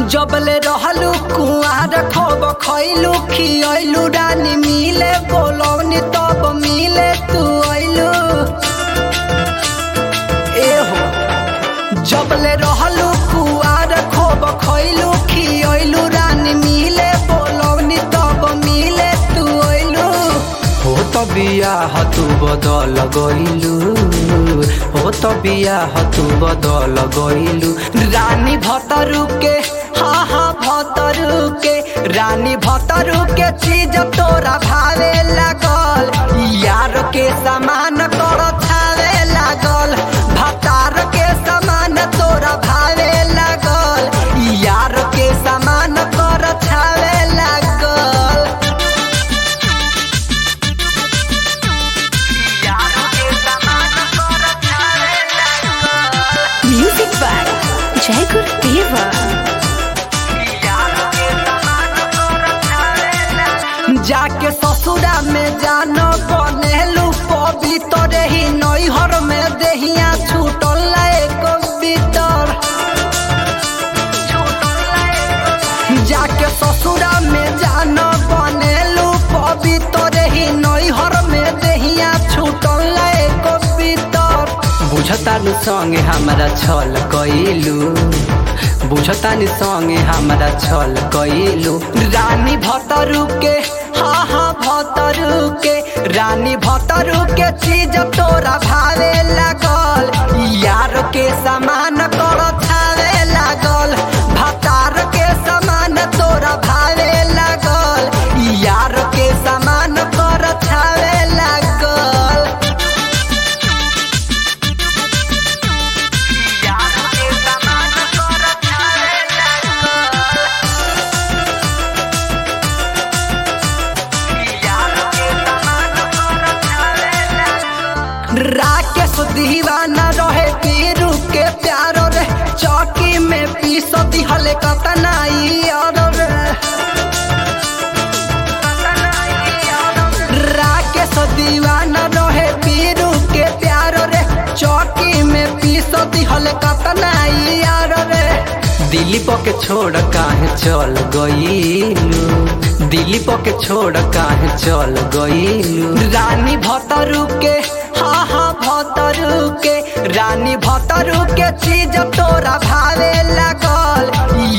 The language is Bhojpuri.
जबले रहलू कुआर खोब खैलू खियलू रानी मिले बोलौनी तब मिले तू अइलू एहो जबले रहलू कुआर खोब खैलू खियलू रानी मिले बोलौनी तब मिले तू अइलू हो तो बियाह तू बदल गइलू हो तो बियाह तू बदल गइलू रानी भतरू के हाँ भतरू के रानी भतरू के चीज तोरा भावे लागल यार के समान कर छावे लागल भतार के समान तोरा भावे लागल यार के समान कर छावे लागल यार के समान कर छावे लागल म्यूजिक बाय जय गुरुदेवा। जाके ससुरा में जानो बनेलू पवित्र ही नैहर में देहिया छूटल एको भीतर जाके ससुरा में जानो बनेलू पवित्र ही नैहर में देहिया छूटल एको भीतर बुझतानी संगे हमरा छल कइलू बुझतानी संगे हमरा छल कइलू रानी भतरू के हाँ भतरू के रानी भतरू के चीज तोरा भावे लागल यार के समान कर छावे लागल भतार के समान तोरा भावे लागल यार के समान कर छावे लागल यार के समान कर छावे लागल राकेश दीवाना रहे पीरू के प्यारो रे चौकी में पीस दिहले कतनाई और राकेश दीवाना रहे पीरू के प्यारो रे चौकी में पीस दिहले कतनाई और रे दिलीप के छोड़ काहे चल गइलू दिलीप के छोड़ काहे चल गइलू रानी भतरू के हाँ भतरू के रानी भतरू के चीज तोरा भावे लागल